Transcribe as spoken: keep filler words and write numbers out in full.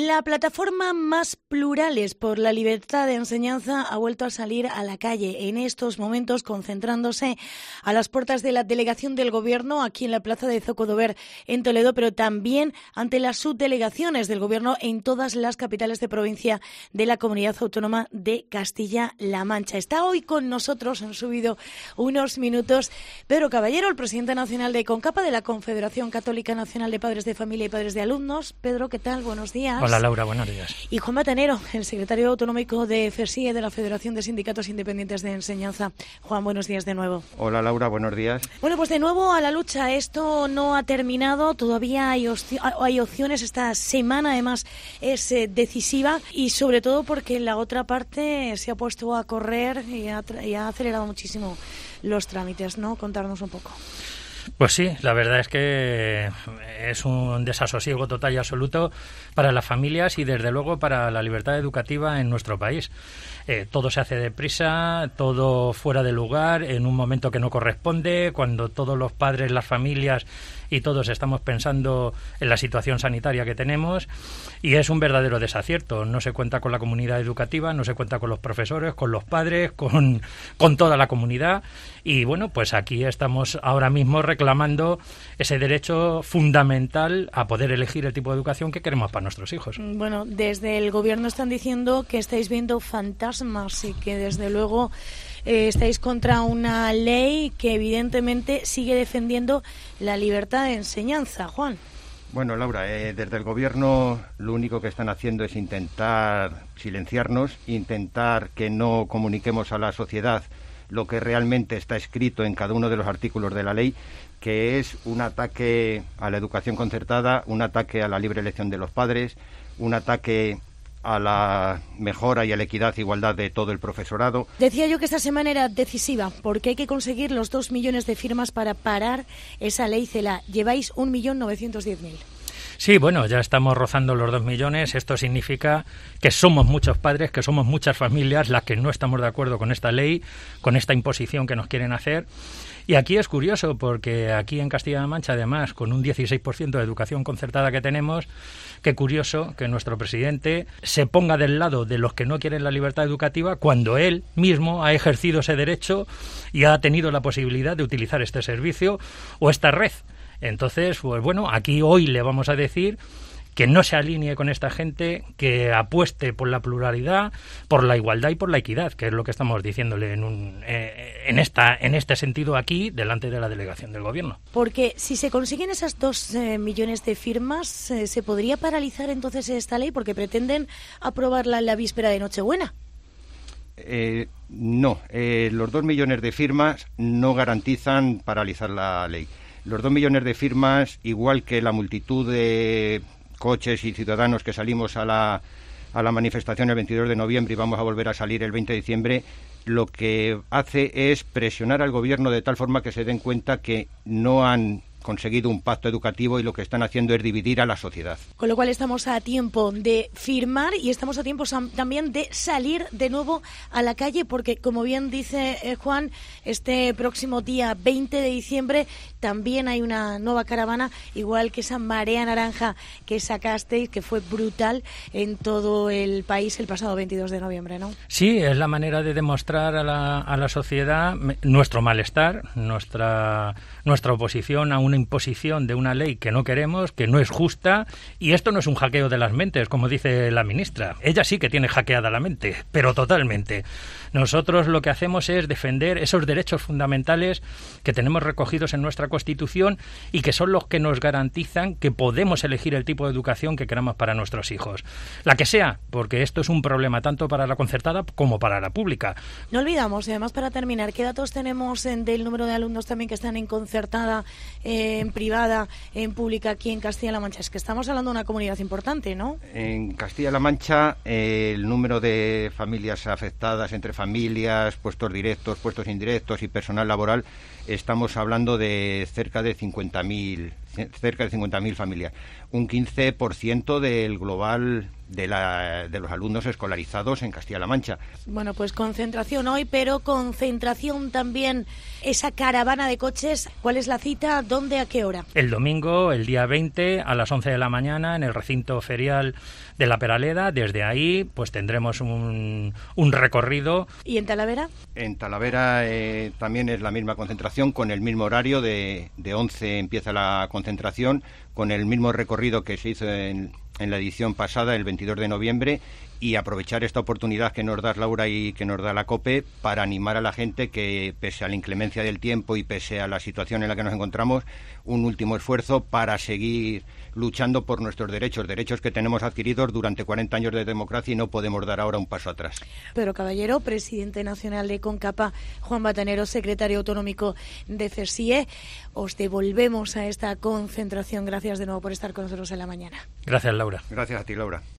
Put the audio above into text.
La plataforma Más Plurales por la Libertad de Enseñanza ha vuelto a salir a la calle, en estos momentos concentrándose a las puertas de la delegación del Gobierno aquí en la plaza de Zocodover en Toledo, pero también ante las subdelegaciones del Gobierno en todas las capitales de provincia de la Comunidad Autónoma de Castilla-La Mancha. Está hoy con nosotros, han subido unos minutos, Pedro Caballero, el presidente nacional de CONCAPA, de la Confederación Católica Nacional de Padres de Familia y Padres de Alumnos. Pedro, ¿qué tal? Buenos días. Hola Laura, buenos días. Y Juan Batanero, el secretario autonómico de FESIE, de la Federación de Sindicatos Independientes de Enseñanza. Juan, buenos días de nuevo. Hola Laura, buenos días. Bueno, pues de nuevo a la lucha. Esto no ha terminado, todavía hay, hay opciones. Esta semana además es eh, decisiva y sobre todo porque la otra parte se ha puesto a correr y ha, y ha acelerado muchísimo los trámites, ¿no? Contarnos un poco. Pues sí, la verdad es que es un desasosiego total y absoluto para las familias y desde luego para la libertad educativa en nuestro país. Eh, todo se hace deprisa, todo fuera de lugar, en un momento que no corresponde, cuando todos los padres, las familias y todos estamos pensando en la situación sanitaria que tenemos, y es un verdadero desacierto. No se cuenta con la comunidad educativa, no se cuenta con los profesores, con los padres, con, con toda la comunidad, y bueno, pues aquí estamos ahora mismo reclamando ese derecho fundamental a poder elegir el tipo de educación que queremos para nuestros hijos. Bueno, desde el Gobierno están diciendo que estáis viendo fantasmas y que desde luego eh, estáis contra una ley que evidentemente sigue defendiendo la libertad de enseñanza. Juan. Bueno, Laura, eh, desde el Gobierno lo único que están haciendo es intentar silenciarnos, intentar que no comuniquemos a la sociedad lo que realmente está escrito en cada uno de los artículos de la ley, que es un ataque a la educación concertada, un ataque a la libre elección de los padres, un ataque a la mejora y a la equidad e igualdad de todo el profesorado. Decía yo que esta semana era decisiva porque hay que conseguir los dos millones de firmas para parar esa ley CELA. Lleváis un millón novecientos diez mil. Sí, bueno, ya estamos rozando los dos millones. Esto significa que somos muchos padres, que somos muchas familias las que no estamos de acuerdo con esta ley, con esta imposición que nos quieren hacer. Y aquí es curioso porque aquí en Castilla-La Mancha, además, con un dieciséis por ciento de educación concertada que tenemos, qué curioso que nuestro presidente se ponga del lado de los que no quieren la libertad educativa cuando él mismo ha ejercido ese derecho y ha tenido la posibilidad de utilizar este servicio o esta red. Entonces, pues bueno, aquí hoy le vamos a decir que no se alinee con esta gente, que apueste por la pluralidad, por la igualdad y por la equidad, que es lo que estamos diciéndole en un, eh, en esta en este sentido aquí, delante de la delegación del Gobierno. Porque si se consiguen esas dos eh, millones de firmas, eh, ¿se podría paralizar entonces esta ley? Porque pretenden aprobarla en la víspera de Nochebuena. Eh, no, eh, los dos millones de firmas no garantizan paralizar la ley. Los dos millones de firmas, igual que la multitud de coches y ciudadanos que salimos a la, a la manifestación el veintidós de noviembre y vamos a volver a salir el veinte de diciembre, lo que hace es presionar al Gobierno de tal forma que se den cuenta que no han conseguido un pacto educativo y lo que están haciendo es dividir a la sociedad. Con lo cual estamos a tiempo de firmar y estamos a tiempo también de salir de nuevo a la calle porque, como bien dice eh, Juan, este próximo día veinte de diciembre también hay una nueva caravana, igual que esa marea naranja que sacasteis, que fue brutal en todo el país el pasado veintidós de noviembre, ¿no? Sí, es la manera de demostrar a la, a la sociedad nuestro malestar, nuestra, nuestra oposición a una imposición de una ley que no queremos, que no es justa, y esto no es un hackeo de las mentes, como dice la ministra. Ella sí que tiene hackeada la mente, pero totalmente. Nosotros lo que hacemos es defender esos derechos fundamentales que tenemos recogidos en nuestra Constitución y que son los que nos garantizan que podemos elegir el tipo de educación que queramos para nuestros hijos. La que sea, porque esto es un problema tanto para la concertada como para la pública. No olvidamos, y además para terminar, ¿qué datos tenemos en, del número de alumnos también que están en concertada, eh, en privada, en pública aquí en Castilla-La Mancha? Es que estamos hablando de una comunidad importante, ¿no? En Castilla-La Mancha eh, el número de familias afectadas entre familias, puestos directos, puestos indirectos y personal laboral, estamos hablando de cerca de cincuenta mil, cerca de cincuenta mil familias, un quince por ciento del global de, la, de los alumnos escolarizados en Castilla-La Mancha. Bueno, pues concentración hoy, pero concentración también esa caravana de coches. ¿Cuál es la cita? ¿Dónde? ¿A qué hora? El domingo, el día veinte, a las once de la mañana, en el recinto ferial de La Peraleda. Desde ahí, pues tendremos un, un recorrido. ¿Y en Talavera? En Talavera eh, también es la misma concentración, con el mismo horario, de, de once empieza la concentración, con el mismo recorrido que se hizo en, en la edición pasada, el veintidós de noviembre, y aprovechar esta oportunidad que nos da Laura y que nos da la COPE para animar a la gente que, pese a la inclemencia del tiempo y pese a la situación en la que nos encontramos, un último esfuerzo para seguir luchando por nuestros derechos, derechos que tenemos adquiridos durante cuarenta años de democracia y no podemos dar ahora un paso atrás. Pedro Caballero, presidente nacional de CONCAPA, Juan Batanero, secretario autonómico de CESIE, os devolvemos a esta concentración. Gracias de nuevo por estar con nosotros en la mañana. Gracias, Laura. Gracias a ti, Laura.